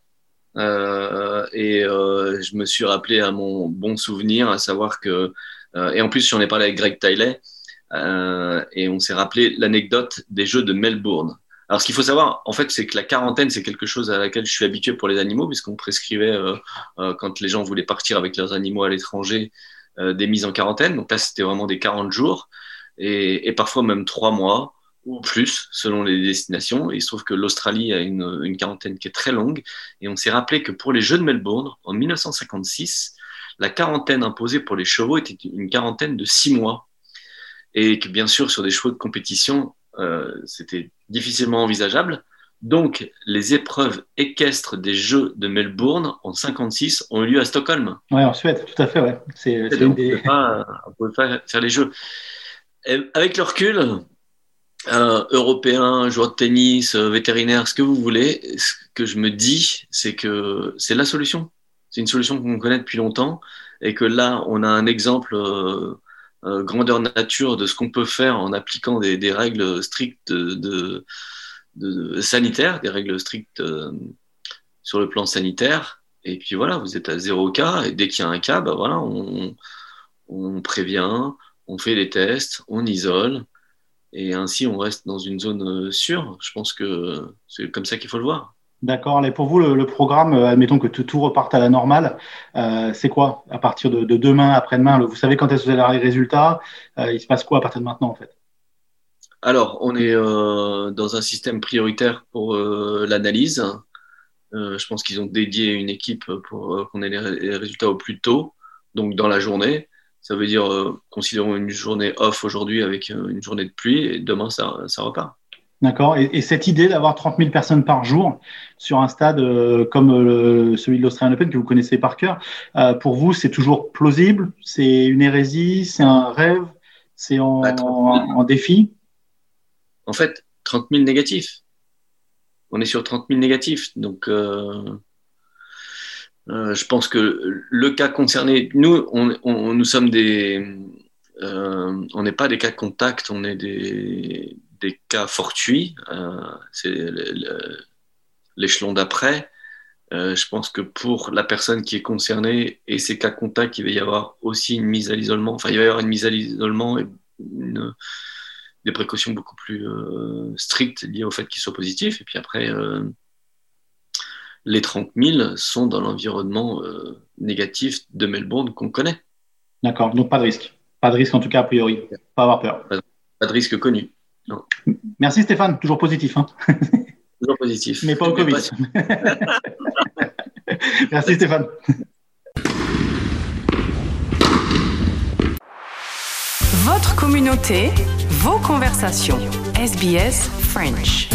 S4: Euh, et euh, je me suis rappelé à mon bon souvenir, à savoir que, euh, et en plus j'en ai parlé avec Greg Tiley, euh, et on s'est rappelé l'anecdote des Jeux de Melbourne. Alors ce qu'il faut savoir, en fait, c'est que la quarantaine, c'est quelque chose à laquelle je suis habitué pour les animaux, puisqu'on prescrivait, euh, euh, quand les gens voulaient partir avec leurs animaux à l'étranger, euh, des mises en quarantaine. Donc là, c'était vraiment des quarante jours, et, et parfois même trois mois, ou plus, selon les destinations. Et il se trouve que l'Australie a une, une quarantaine qui est très longue. Et on s'est rappelé que pour les Jeux de Melbourne, en dix-neuf cent cinquante-six, la quarantaine imposée pour les chevaux était une quarantaine de six mois. Et que bien sûr, sur des chevaux de compétition, euh, c'était difficilement envisageable. Donc, les épreuves équestres des Jeux de Melbourne en cinquante-six ont eu lieu à Stockholm.
S2: Oui, en Suède, tout à fait, ouais. C'est, c'est
S4: on ne
S2: des...
S4: pouvait pas, on pouvait pas faire les Jeux. Et avec le recul, Euh, européen, joueur de tennis, euh, vétérinaire, ce que vous voulez, ce que je me dis, c'est que c'est la solution. C'est une solution qu'on connaît depuis longtemps et que là, on a un exemple euh, euh, grandeur nature de ce qu'on peut faire en appliquant des, des règles strictes de, de, de sanitaires, des règles strictes euh, sur le plan sanitaire. Et puis voilà, vous êtes à zéro cas et dès qu'il y a un cas, bah voilà, on, on prévient, on fait des tests, on isole. Et ainsi, on reste dans une zone sûre. Je pense que c'est comme ça qu'il faut le voir.
S2: D'accord. Allez, pour vous, le, le programme, euh, admettons que tout, tout reparte à la normale, euh, c'est quoi à partir de, de demain, après-demain? Vous savez quand est-ce que vous allez les résultats? euh, Il se passe quoi à partir de maintenant, en fait?
S4: Alors, on est euh, dans un système prioritaire pour euh, l'analyse. Euh, je pense qu'ils ont dédié une équipe pour euh, qu'on ait les, les résultats au plus tôt, donc dans la journée. Ça veut dire, euh, considérons une journée off aujourd'hui avec euh, une journée de pluie et demain, ça, ça repart.
S2: D'accord. Et, et cette idée d'avoir trente mille personnes par jour sur un stade euh, comme euh, celui de l'Australian Open que vous connaissez par cœur, euh, pour vous, c'est toujours plausible? C'est une hérésie? C'est un rêve? C'est en, bah, en, en défi?
S4: En fait, trente mille négatifs. On est sur trente mille négatifs. Donc... Euh... Euh, je pense que le cas concerné, nous, on, on, nous sommes des, euh, on n'est pas des cas contact, on est des, des cas fortuits. Euh, c'est le, le, l'échelon d'après. Euh, je pense que pour la personne qui est concernée et ces cas contacts, il va y avoir aussi une mise à l'isolement. Enfin, il va y avoir une mise à l'isolement et une, des précautions beaucoup plus euh, strictes liées au fait qu'il soit positif. Et puis après. Euh, Les trente mille sont dans l'environnement euh, négatif de Melbourne qu'on connaît.
S2: D'accord, donc pas de risque. Pas de risque en tout cas a priori. Pas avoir peur.
S4: Pas, pas de risque connu. Non.
S2: Merci Stéphane, toujours positif. Hein.
S4: Toujours positif.
S2: Mais pas au Covid. Pas... Merci Stéphane.
S14: Votre communauté, vos conversations. S B S French.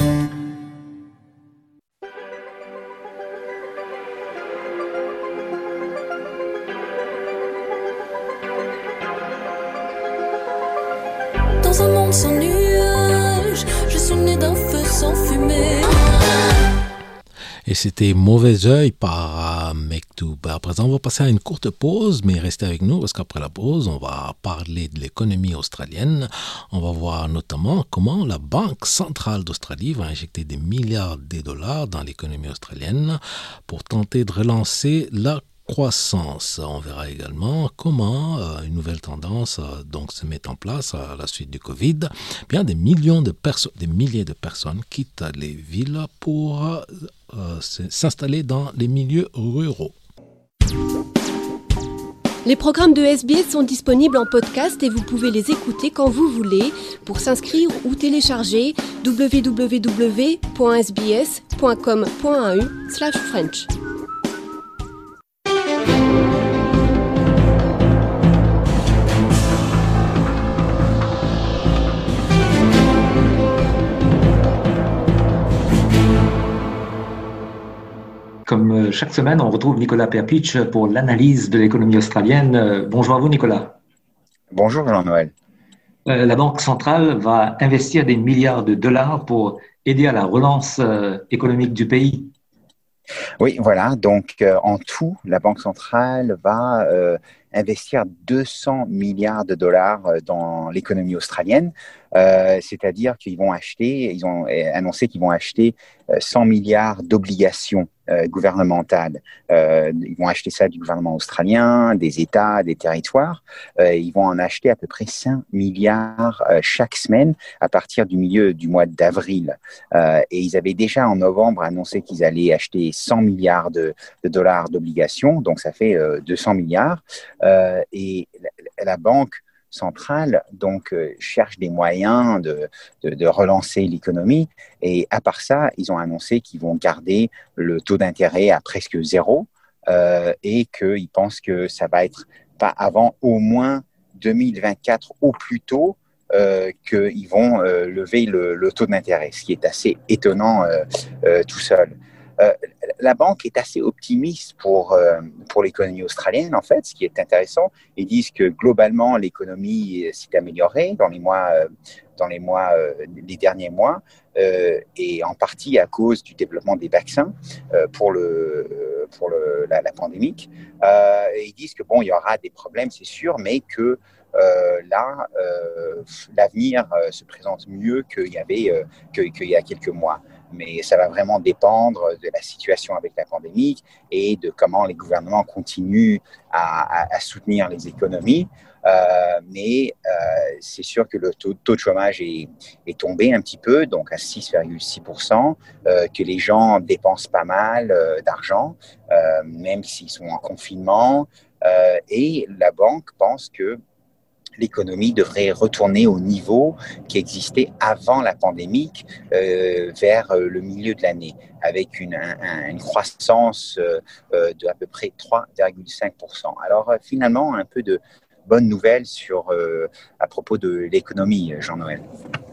S5: Dans un monde sans nuages, je suis né d'un feu sans fumée.
S3: Et c'était Mauvais œil par Mektoub. À présent, on va passer à une courte pause, mais restez avec nous parce qu'après la pause, on va parler de l'économie australienne. On va voir notamment comment la Banque centrale d'Australie va injecter des milliards de dollars dans l'économie australienne pour tenter de relancer la croissance. On verra également comment euh, une nouvelle tendance euh, donc se met en place à la suite du Covid. Bien des millions de personnes, des milliers de personnes quittent les villes pour euh, euh, s'installer dans les milieux ruraux.
S5: Les programmes de S B S sont disponibles en podcast et vous pouvez les écouter quand vous voulez. Pour s'inscrire ou télécharger, w w w point s b s point com point a u slash french.
S1: comme chaque semaine, on retrouve Nicolas Perpich pour l'analyse de l'économie australienne. Bonjour à vous, Nicolas.
S6: Bonjour, Jean-Noël.
S1: Euh, la Banque centrale va investir des milliards de dollars pour aider à la relance euh, économique du pays.
S6: Oui, voilà. Donc, euh, en tout, la Banque centrale va euh, investir deux cents milliards de dollars dans l'économie australienne. Euh, c'est-à-dire qu'ils vont acheter, ils ont annoncé qu'ils vont acheter cent milliards d'obligations euh, gouvernementales. Euh, ils vont acheter ça du gouvernement australien, des États, des territoires. Euh, ils vont en acheter à peu près cinq milliards euh, chaque semaine à partir du milieu du mois d'avril. Euh, et ils avaient déjà en novembre annoncé qu'ils allaient acheter cent milliards de, de dollars d'obligations. Donc, ça fait euh, deux cents milliards. Euh, et la, la banque centrale donc euh, cherche des moyens de, de, de relancer l'économie, et à part ça, ils ont annoncé qu'ils vont garder le taux d'intérêt à presque zéro euh, et qu'ils pensent que ça va être pas avant au moins deux mille vingt-quatre au plus tôt euh, qu'ils vont euh, lever le, le taux d'intérêt, ce qui est assez étonnant euh, euh, tout seul. Euh, la banque est assez optimiste pour, euh, pour l'économie australienne, en fait, ce qui est intéressant. Ils disent que globalement, l'économie s'est améliorée dans les mois, euh, dans les, mois euh, les derniers mois, euh, et en partie à cause du développement des vaccins euh, pour, le, pour le, la, la pandémie. Euh, et ils disent que bon, il y aura des problèmes, c'est sûr, mais que Euh, là, euh, l'avenir euh, se présente mieux qu'il y avait euh, que, qu'il y a quelques mois. Mais ça va vraiment dépendre de la situation avec la pandémie et de comment les gouvernements continuent à, à, à soutenir les économies. Euh, mais euh, c'est sûr que le taux, taux de chômage est, est tombé un petit peu, donc à six virgule six pour cent, euh, que les gens dépensent pas mal euh, d'argent, euh, même s'ils sont en confinement. Euh, et la banque pense que l'économie devrait retourner au niveau qui existait avant la pandémie euh, vers le milieu de l'année, avec une, un, une croissance euh, de à peu près trois virgule cinq pour cent. Alors euh, finalement, un peu de bonnes nouvelles sur, euh, à propos de l'économie, Jean-Noël.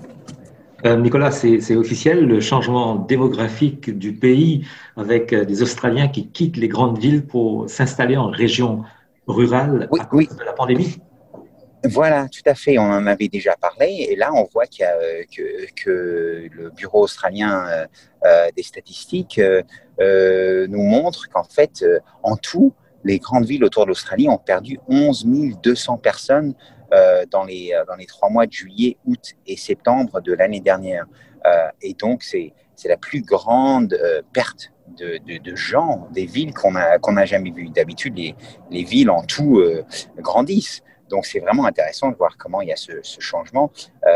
S1: Euh, Nicolas, c'est, c'est officiel, le changement démographique du pays avec euh, des Australiens qui quittent les grandes villes pour s'installer en région rurale
S6: oui,
S1: à cause
S6: oui.
S1: de la pandémie.
S6: Voilà, tout à fait. On en avait déjà parlé. Et là, on voit qu'il y a, euh, que, que le Bureau australien euh, euh, des statistiques euh, euh, nous montre qu'en fait, euh, en tout, les grandes villes autour de l'Australie ont perdu onze mille deux cents personnes euh, dans, les, dans les trois mois de juillet, août et septembre de l'année dernière. Euh, et donc, c'est, c'est la plus grande euh, perte de, de, de gens, des villes qu'on a, qu'on n'a jamais vues. D'habitude, les, les villes en tout euh, grandissent. Donc, c'est vraiment intéressant de voir comment il y a ce, ce changement. Euh,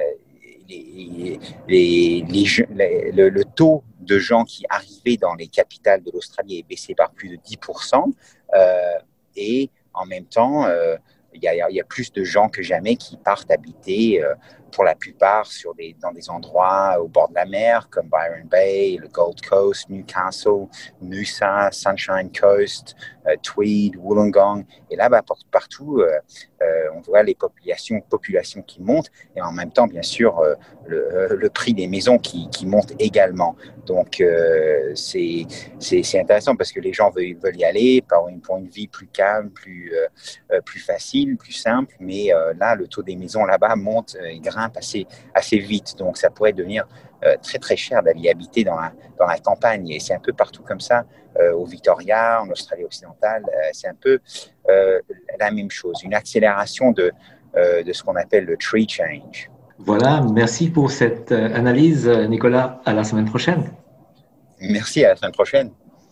S6: les, les, les, les, le, le taux de gens qui arrivaient dans les capitales de l'Australie est baissé par plus de dix pour cent. Euh, et en même temps, euh, il y a, il y a plus de gens que jamais qui partent habiter, euh, pour la plupart, sur des, dans des endroits au bord de la mer, comme Byron Bay, le Gold Coast, Newcastle, Noosa, Sunshine Coast, euh, Tweed, Wollongong. Et là-bas, partout, euh, euh, on voit les populations, populations qui montent, et en même temps, bien sûr, euh, le, le prix des maisons qui, qui monte également. Donc, euh, c'est, c'est, c'est intéressant parce que les gens veulent, veulent y aller pour une, pour une vie plus calme, plus, euh, plus facile, plus simple. Mais euh, là, le taux des maisons là-bas monte et grimpe assez, assez vite. Donc, ça pourrait devenir euh, très, très cher d'aller habiter dans la, dans la campagne. Et c'est un peu partout comme ça, euh, au Victoria, en Australie occidentale. Euh, c'est un peu euh, la même chose, une accélération de, euh, de ce qu'on appelle le tree change.
S1: Voilà, merci pour cette analyse, Nicolas. À la semaine prochaine.
S6: Merci, à la semaine prochaine.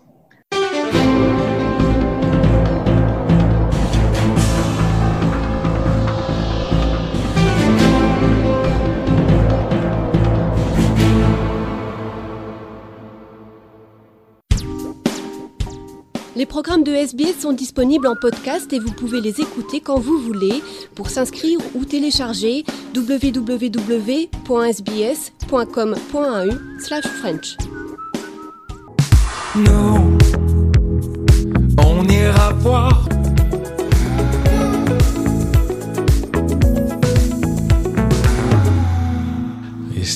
S5: Les programmes de S B S sont disponibles en podcast et vous pouvez les écouter quand vous voulez. Pour s'inscrire ou télécharger, w w w point s b s point com point a u slash French.
S7: Non, on ira voir.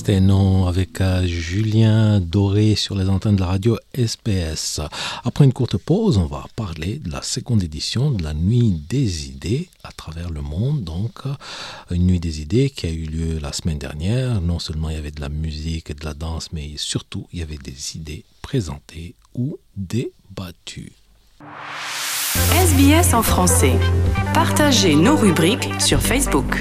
S3: C'était non avec euh, Julien Doré sur les antennes de la radio S B S. Après une courte pause, on va parler de la seconde édition de la Nuit des idées à travers le monde. Donc, une Nuit des idées qui a eu lieu la semaine dernière. Non seulement il y avait de la musique et de la danse, mais surtout il y avait des idées présentées ou débattues.
S14: S B S en français. Partagez nos rubriques sur Facebook.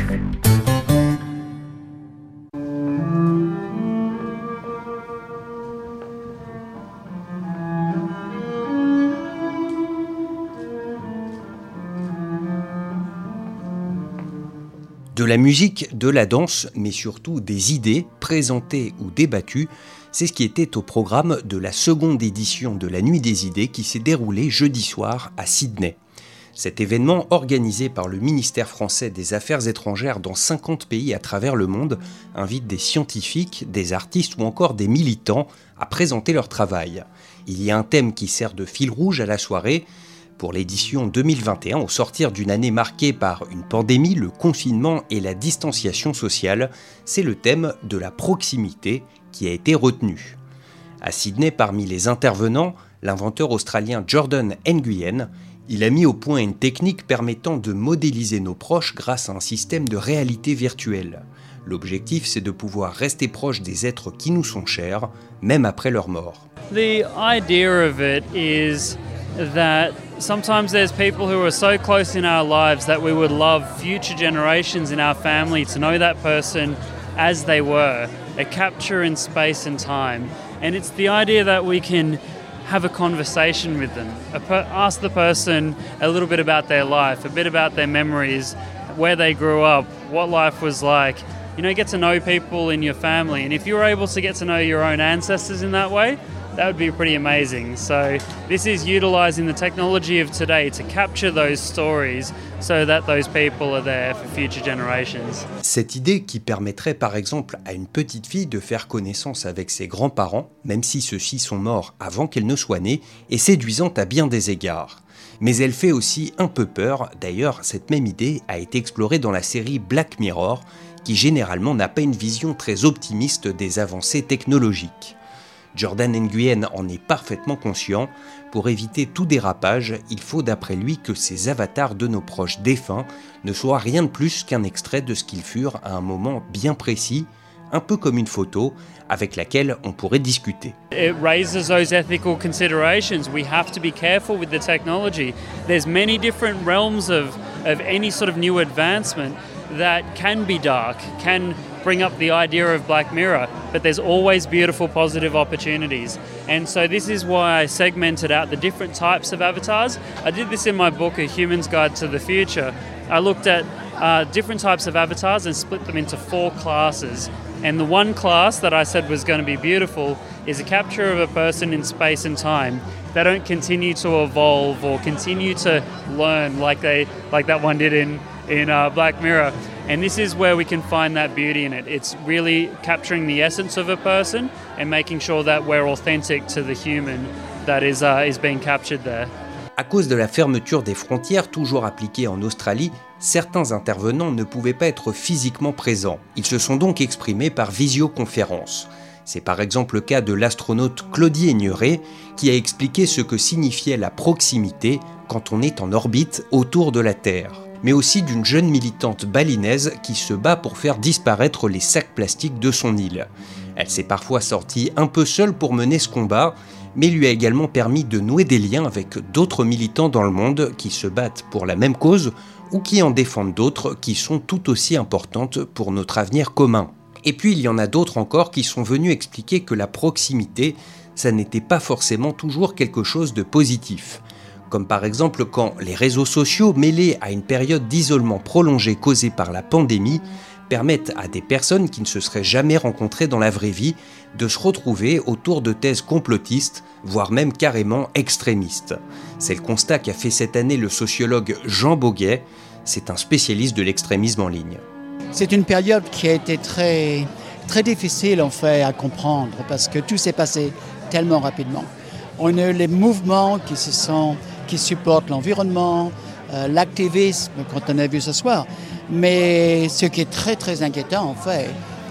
S8: De la musique, de la danse, mais surtout des idées présentées ou débattues, c'est ce qui était au programme de la seconde édition de la Nuit des idées qui s'est déroulée jeudi soir à Sydney. Cet événement, organisé par le ministère français des Affaires étrangères dans cinquante pays à travers le monde, invite des scientifiques, des artistes ou encore des militants à présenter leur travail. Il y a un thème qui sert de fil rouge à la soirée. Pour l'édition deux mille vingt et un, au sortir d'une année marquée par une pandémie, le confinement et la distanciation sociale, c'est le thème de la proximité qui a été retenu. À Sydney, parmi les intervenants, l'inventeur australien Jordan Nguyen, il a mis au point une technique permettant de modéliser nos proches grâce à un système de réalité virtuelle. L'objectif, c'est de pouvoir rester proche des êtres qui nous sont chers, même après leur mort.
S9: The idea of it is that sometimes there's people who are so close in our lives that we would love future generations in our family to know that person as they were, a capture in space and time. And it's the idea that we can have a conversation with them, ask the person a little bit about their life, a bit about their memories, where they grew up, what life was like. You know, get to know people in your family. And if you were able to get to know your own ancestors in that way, that would be pretty amazing. So this is utilizing the technology of today to capture those stories so that those people are there for future generations.
S8: Cette idée qui permettrait par exemple à une petite fille de faire connaissance avec ses grands-parents, même si ceux-ci sont morts avant qu'elle ne soit née, est séduisante à bien des égards. Mais elle fait aussi un peu peur. D'ailleurs, cette même idée a été explorée dans la série Black Mirror, qui généralement n'a pas une vision très optimiste des avancées technologiques. Jordan Nguyen en est parfaitement conscient. Pour éviter tout dérapage, il faut d'après lui que ces avatars de nos proches défunts ne soient rien de plus qu'un extrait de ce qu'ils furent à un moment bien précis, un peu comme une photo avec laquelle on pourrait discuter.
S9: It raises those ethical considerations. We have to be careful with the technology. There's many different realms of, of any sort of new advancement that can be dark, can bring up the idea of Black Mirror, but there's always beautiful, positive opportunities. And so this is why I segmented out the different types of avatars. I did this in my book, A Human's Guide to the Future. I looked at uh, different types of avatars and split them into four classes. And the one class that I said was going to be beautiful is a capture of a person in space and time. They don't continue to evolve or continue to learn like they like that one did in in uh, Black Mirror. And this is where we can find that beauty in it. It's really capturing the essence of a person and making sure that we're authentic to the human that is uh, is being captured there.
S8: À cause de la fermeture des frontières toujours appliquée en Australie, certains intervenants ne pouvaient pas être physiquement présents. Ils se sont donc exprimés par visioconférence. C'est par exemple le cas de l'astronaute Claudie Aigneret qui a expliqué ce que signifiait la proximité quand on est en orbite autour de la Terre, mais aussi d'une jeune militante balinaise qui se bat pour faire disparaître les sacs plastiques de son île. Elle s'est parfois sortie un peu seule pour mener ce combat, mais lui a également permis de nouer des liens avec d'autres militants dans le monde qui se battent pour la même cause ou qui en défendent d'autres qui sont tout aussi importantes pour notre avenir commun. Et puis il y en a d'autres encore qui sont venus expliquer que la proximité, ça n'était pas forcément toujours quelque chose de positif. Comme par exemple quand les réseaux sociaux, mêlés à une période d'isolement prolongé causée par la pandémie, permettent à des personnes qui ne se seraient jamais rencontrées dans la vraie vie de se retrouver autour de thèses complotistes, voire même carrément extrémistes. C'est le constat qu'a fait cette année le sociologue Jean Boguet. C'est un spécialiste de l'extrémisme en ligne.
S10: C'est une période qui a été très, très difficile en fait à comprendre parce que tout s'est passé tellement rapidement. On a eu les mouvements qui, se sont, qui supportent l'environnement, euh, l'activisme, quand on a vu ce soir. Mais ce qui est très très inquiétant en fait,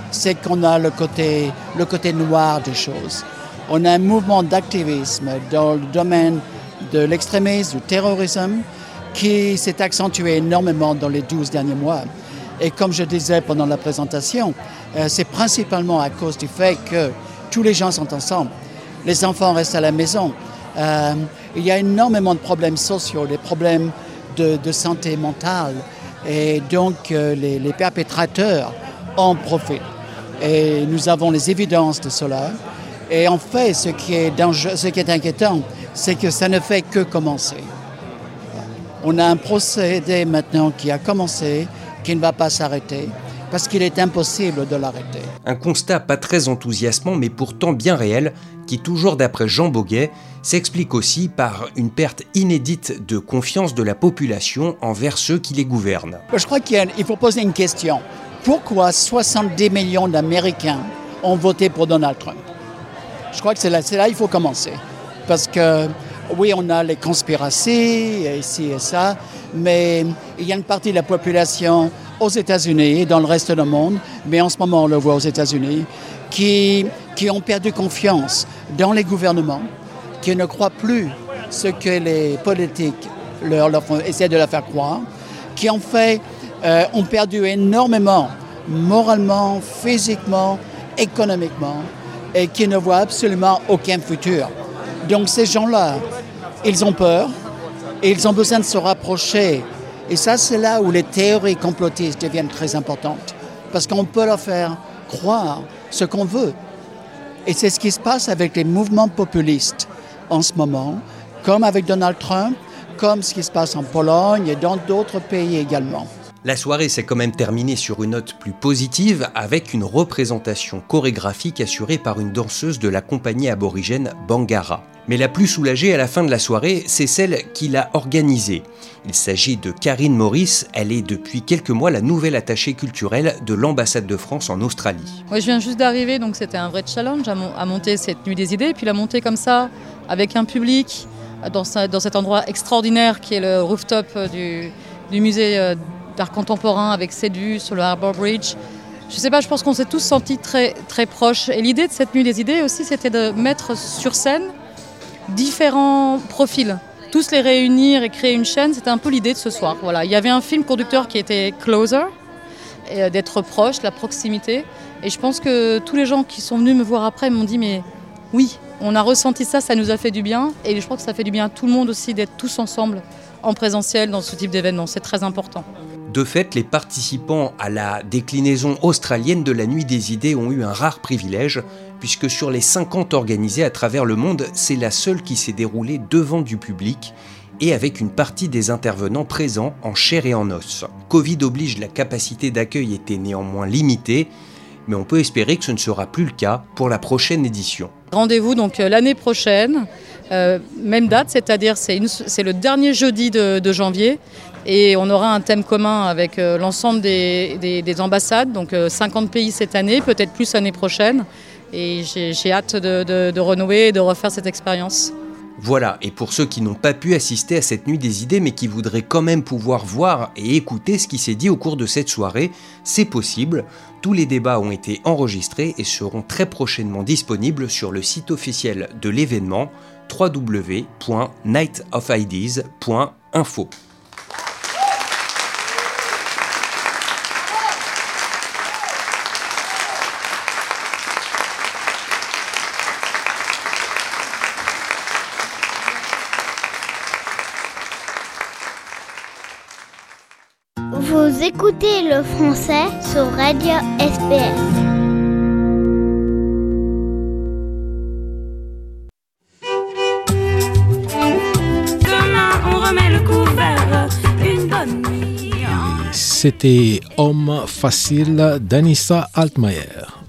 S10: c'est qu'on a le côté, le côté noir des choses. On a un mouvement d'activisme dans le domaine de l'extrémisme, du terrorisme, qui s'est accentué énormément dans les douze derniers mois. Et comme je disais pendant la présentation, euh, c'est principalement à cause du fait que tous les gens sont ensemble. Les enfants restent à la maison. Euh, il y a énormément de problèmes sociaux, des problèmes de, de santé mentale. Et donc, euh, les, les perpétrateurs en profitent. Et nous avons les évidences de cela. Et en fait, ce qui est dangereux, ce qui est inquiétant, c'est que ça ne fait que commencer. On a un procédé maintenant qui a commencé, qui ne va pas s'arrêter, parce qu'il est impossible de l'arrêter.
S8: Un constat pas très enthousiasmant, mais pourtant bien réel, qui, toujours d'après Jean Boguet, s'explique aussi par une perte inédite de confiance de la population envers ceux qui les gouvernent.
S10: Je crois qu'il y a, il faut poser une question. Pourquoi soixante-dix millions d'Américains ont voté pour Donald Trump? Je crois que c'est là, c'est là qu'il faut commencer. Parce que, oui, on a les conspiracies, ici et ça, mais il y a une partie de la population aux États-Unis et dans le reste du monde, mais en ce moment on le voit aux États-Unis, qui, qui ont perdu confiance dans les gouvernements, qui ne croient plus ce que les politiques leur, leur font, essaient de leur faire croire, qui en fait euh, ont perdu énormément, moralement, physiquement, économiquement, et qui ne voient absolument aucun futur. Donc ces gens-là, ils ont peur, et ils ont besoin de se rapprocher. Et ça, c'est là où les théories complotistes deviennent très importantes. Parce qu'on peut leur faire croire ce qu'on veut. Et c'est ce qui se passe avec les mouvements populistes en ce moment, comme avec Donald Trump, comme ce qui se passe en Pologne et dans d'autres pays également.
S8: La soirée s'est quand même terminée sur une note plus positive avec une représentation chorégraphique assurée par une danseuse de la compagnie aborigène Bangara. Mais la plus soulagée à la fin de la soirée, c'est celle qui l'a organisée. Il s'agit de Karine Maurice, elle est depuis quelques mois la nouvelle attachée culturelle de l'ambassade de France en Australie.
S11: Moi, je viens juste d'arriver, donc c'était un vrai challenge à, mon, à monter cette nuit des idées, puis la monter comme ça, avec un public, dans, sa, dans cet endroit extraordinaire qui est le rooftop du, du musée d'art contemporain avec cette vue sur le Harbour Bridge. Je sais pas, je pense qu'on s'est tous sentis très, très proches. Et l'idée de cette nuit des idées aussi, c'était de mettre sur scène différents profils. Tous les réunir et créer une chaîne, c'était un peu l'idée de ce soir. Voilà. Il y avait un film conducteur qui était Closer, et d'être proche, la proximité. Et je pense que tous les gens qui sont venus me voir après m'ont dit, mais oui, on a ressenti ça, ça nous a fait du bien. Et je crois que ça fait du bien à tout le monde aussi d'être tous ensemble en présentiel dans ce type d'événement. C'est très important.
S8: De fait, les participants à la déclinaison australienne de la Nuit des Idées ont eu un rare privilège, puisque sur les cinquante organisées à travers le monde, c'est la seule qui s'est déroulée devant du public et avec une partie des intervenants présents en chair et en os. Covid oblige, la capacité d'accueil était néanmoins limitée, mais on peut espérer que ce ne sera plus le cas pour la prochaine édition.
S11: Rendez-vous donc l'année prochaine, euh, même date, c'est-à-dire c'est, une, c'est le dernier jeudi de, de janvier. Et on aura un thème commun avec euh, l'ensemble des, des, des ambassades, donc euh, cinquante pays cette année, peut-être plus l'année prochaine. Et j'ai, j'ai hâte de, de, de renouer et de refaire cette expérience.
S8: Voilà, et pour ceux qui n'ont pas pu assister à cette Nuit des Idées, mais qui voudraient quand même pouvoir voir et écouter ce qui s'est dit au cours de cette soirée, c'est possible. Tous les débats ont été enregistrés et seront très prochainement disponibles sur le site officiel de l'événement w w w point night of ideas point info.
S12: Vous écoutez le français sur Radio S B S.
S13: Demain, on remet le couvert, une bonne nuit.
S3: C'était Homme facile d'Anissa Altmaier.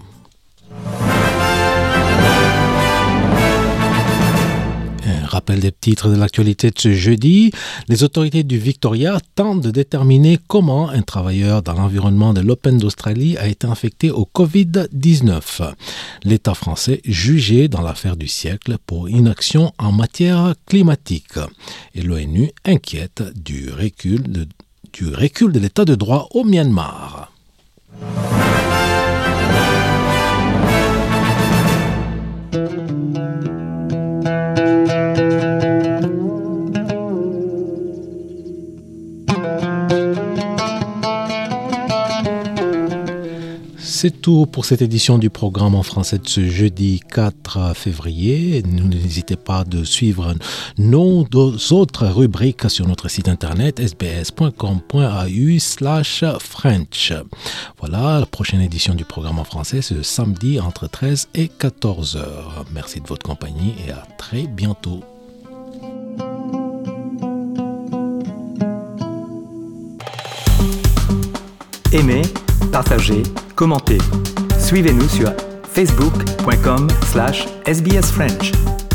S3: Rappel des titres de l'actualité de ce jeudi. Les autorités du Victoria tentent de déterminer comment un travailleur dans l'environnement de l'Open d'Australie a été infecté au covid dix-neuf. L'État français jugé dans l'affaire du siècle pour inaction en matière climatique. Et l'ONU inquiète du recul de, du recul de l'état de droit au Myanmar. C'est tout pour cette édition du programme en français de ce jeudi quatre février. N'hésitez pas de suivre nos autres rubriques sur notre site internet s b s point com point a u slash french. Voilà, la prochaine édition du programme en français, c'est samedi entre treize et quatorze heures. Merci de votre compagnie et à très bientôt.
S15: Aimez, partagez, commentez. Suivez-nous sur facebook point com slash s b s french.